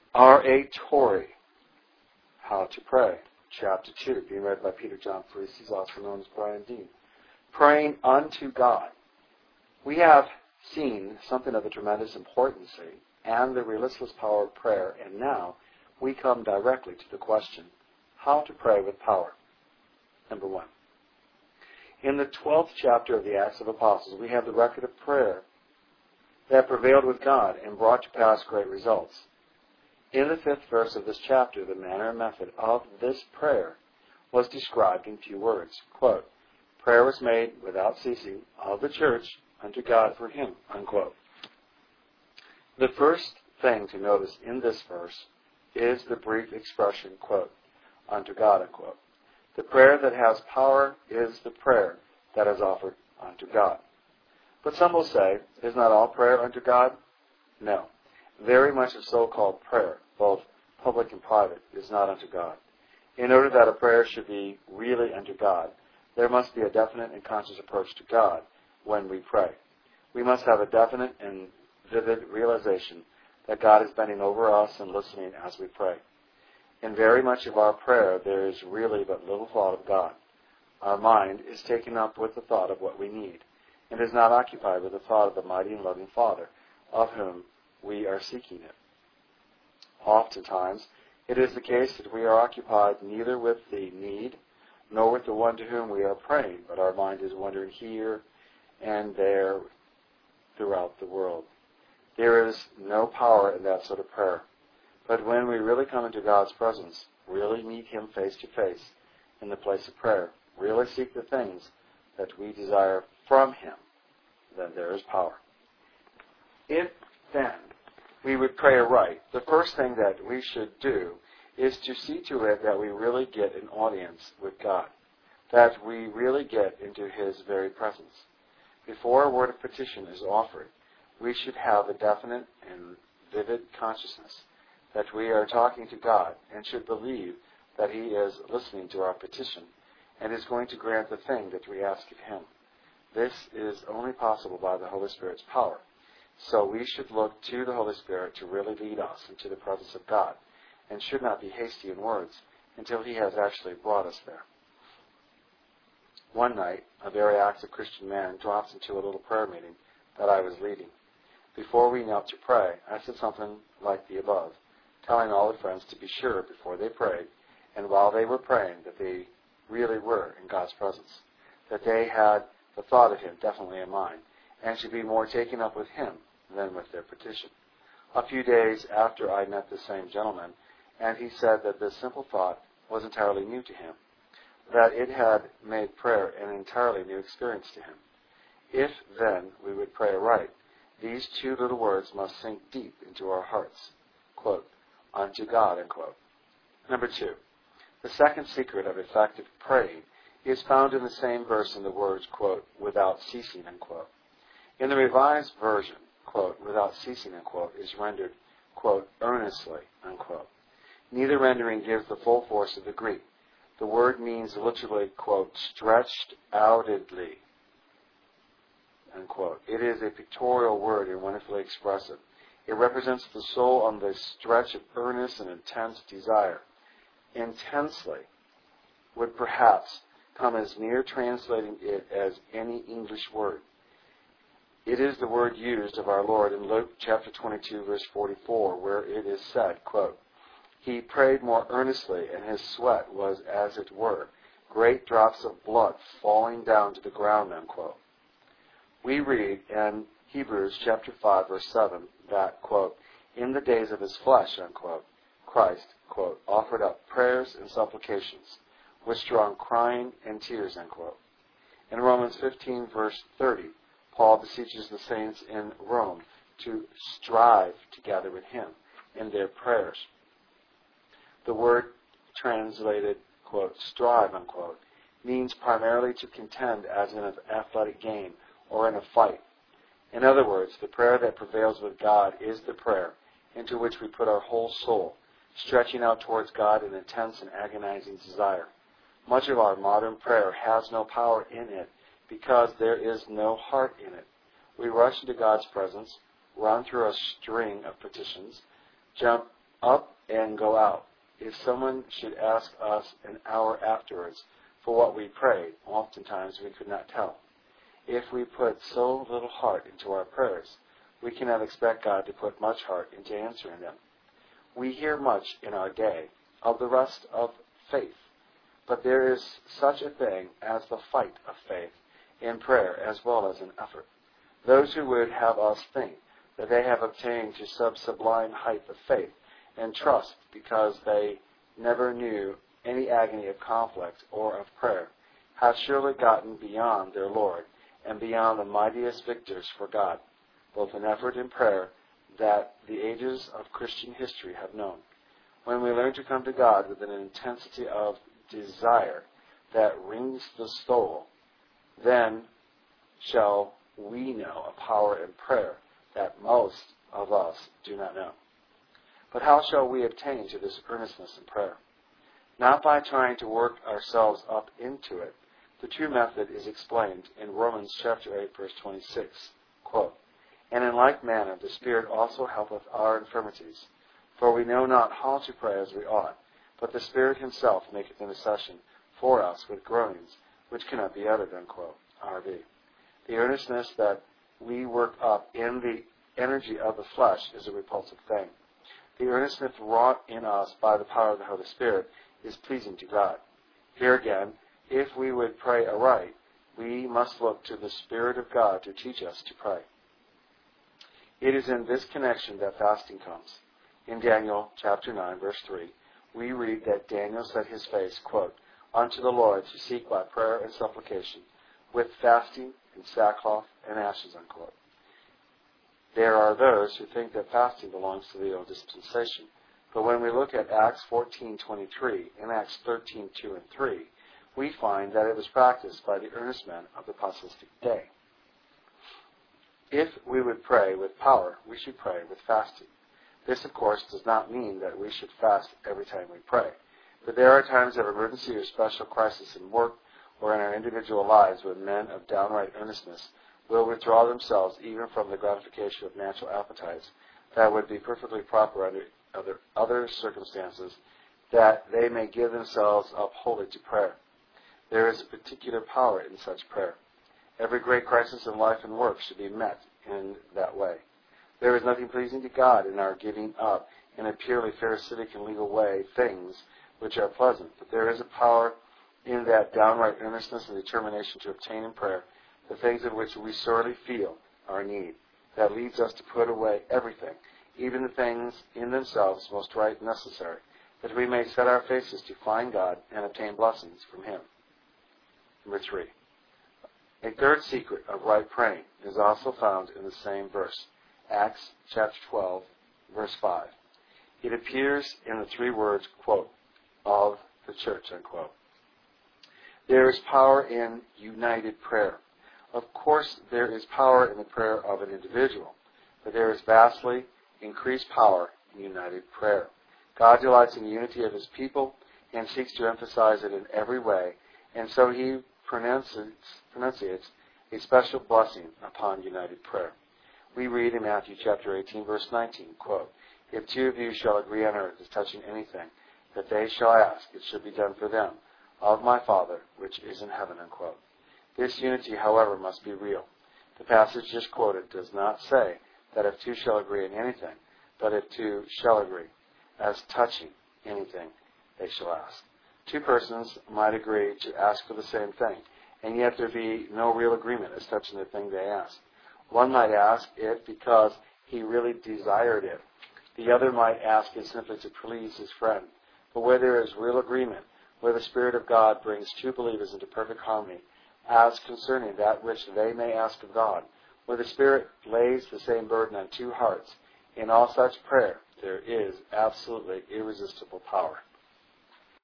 R.A. Torrey, How to Pray, Chapter 2, being read by Peter John Parisi, also known as Brian Dean. Praying unto God. We have seen something of the tremendous importance and the resistless power of prayer, and now we come directly to the question, how to pray with power. Number 1. In the 12th chapter of the Acts of Apostles, we have the record of prayer that prevailed with God and brought to pass great results. In the 5th verse of this chapter, the manner and method of this prayer was described in few words. Quote, prayer was made without ceasing of the church unto God for him, unquote. The first thing to notice in this verse is the brief expression, quote, unto God, unquote. The prayer that has power is the prayer that is offered unto God. But some will say, is not all prayer unto God? No. Very much of so-called prayer, both public and private, is not unto God. In order that a prayer should be really unto God, there must be a definite and conscious approach to God when we pray. We must have a definite and vivid realization that God is bending over us and listening as we pray. In very much of our prayer, there is really but little thought of God. Our mind is taken up with the thought of what we need, and is not occupied with the thought of the mighty and loving Father, of whom we are seeking it. Oftentimes, it is the case that we are occupied neither with the need, nor with the one to whom we are praying, but our mind is wandering here and there throughout the world. There is no power in that sort of prayer. But when we really come into God's presence, really meet Him face to face in the place of prayer, really seek the things that we desire from Him, then there is power. If then we would pray aright, the first thing that we should do is to see to it that we really get an audience with God, that we really get into His very presence. Before a word of petition is offered, we should have a definite and vivid consciousness that we are talking to God and should believe that He is listening to our petition and is going to grant the thing that we ask of Him. This is only possible by the Holy Spirit's power. So we should look to the Holy Spirit to really lead us into the presence of God and should not be hasty in words until He has actually brought us there. One night, a very active Christian man drops into a little prayer meeting that I was leading. Before we knelt to pray, I said something like the above, telling all the friends to be sure before they prayed, and while they were praying, that they really were in God's presence, that they had the thought of Him definitely in mind, and should be more taken up with Him than with their petition. A few days after I met the same gentleman, and he said that this simple thought was entirely new to him, that it had made prayer an entirely new experience to him. If, then, we would pray aright, these two little words must sink deep into our hearts. Quote, unto God, unquote. Number 2. The second secret of effective praying is found in the same verse in the words, quote, without ceasing, unquote. In the Revised Version, quote, without ceasing, unquote, is rendered, quote, earnestly, unquote. Neither rendering gives the full force of the Greek. The word means literally, quote, stretched outedly, unquote. It is a pictorial word and wonderfully expressive. It represents the soul on the stretch of earnest and intense desire. Intensely would perhaps come as near translating it as any English word. It is the word used of our Lord in Luke chapter 22, verse 44, where it is said, quote, he prayed more earnestly, and his sweat was, as it were, great drops of blood falling down to the ground, unquote. We read in Hebrews chapter 5, verse 7, that, quote, in the days of his flesh, unquote, Christ, quote, offered up prayers and supplications with strong crying and tears, unquote. In Romans 15, verse 30, Paul beseeches the saints in Rome to strive together with him in their prayers. The word translated, quote, strive, unquote, means primarily to contend as in an athletic game or in a fight. In other words, the prayer that prevails with God is the prayer into which we put our whole soul, stretching out towards God in intense and agonizing desire. Much of our modern prayer has no power in it because there is no heart in it. We rush into God's presence, run through a string of petitions, jump up and go out. If someone should ask us an hour afterwards for what we prayed, oftentimes we could not tell. If we put so little heart into our prayers, we cannot expect God to put much heart into answering them. We hear much in our day of the rest of faith, but there is such a thing as the fight of faith in prayer as well as in effort. Those who would have us think that they have obtained to some sublime height of faith and trust because they never knew any agony of conflict or of prayer, have surely gotten beyond their Lord and beyond the mightiest victors for God, both in effort and prayer, that the ages of Christian history have known. When we learn to come to God with an intensity of desire that wrings the soul, then shall we know a power in prayer that most of us do not know. But how shall we attain to this earnestness in prayer? Not by trying to work ourselves up into it. The true method is explained in Romans chapter 8, verse 26. Quote, "And in like manner the Spirit also helpeth our infirmities. For we know not how to pray as we ought, but the Spirit himself maketh intercession for us with groanings which cannot be uttered." Unquote. R.V. The earnestness that we work up in the energy of the flesh is a repulsive thing. The earnestness wrought in us by the power of the Holy Spirit is pleasing to God. Here again, if we would pray aright, we must look to the Spirit of God to teach us to pray. It is in this connection that fasting comes. In Daniel chapter 9, verse 3, we read that Daniel set his face, quote, "unto the Lord to seek by prayer and supplication, with fasting and sackcloth and ashes," unquote. There are those who think that fasting belongs to the old dispensation. But when we look at Acts 14:23 and Acts 13:2 and 3, we find that it was practiced by the earnest men of the apostolic day. If we would pray with power, we should pray with fasting. This, of course, does not mean that we should fast every time we pray. But there are times of emergency or special crisis in work or in our individual lives when men of downright earnestness will withdraw themselves even from the gratification of natural appetites that would be perfectly proper under other circumstances, that they may give themselves up wholly to prayer. There is a particular power in such prayer. Every great crisis in life and work should be met in that way. There is nothing pleasing to God in our giving up in a purely pharisaic and legal way things which are pleasant, but there is a power in that downright earnestness and determination to obtain in prayer the things of which we sorely feel our need, that leads us to put away everything, even the things in themselves most right and necessary, that we may set our faces to find God and obtain blessings from Him. Number 3. A third secret of right praying is also found in the same verse, Acts chapter 12, verse 5. It appears in the 3 words, quote, "of the church," unquote. There is power in united prayer. Of course, there is power in the prayer of an individual, but there is vastly increased power in united prayer. God delights in the unity of His people and seeks to emphasize it in every way, and so He pronunciates a special blessing upon united prayer. We read in Matthew chapter 18, verse 19, quote, "If 2 of you shall agree on earth as touching anything that they shall ask, it shall be done for them of my Father which is in heaven," unquote. This unity, however, must be real. The passage just quoted does not say that if 2 shall agree in anything, but if 2 shall agree as touching anything they shall ask. 2 persons might agree to ask for the same thing, and yet there be no real agreement as touching the thing they ask. One might ask it because he really desired it. The other might ask it simply to please his friend. But where there is real agreement, where the Spirit of God brings 2 believers into perfect harmony as concerning that which they may ask of God, where the Spirit lays the same burden on 2 hearts, in all such prayer there is absolutely irresistible power.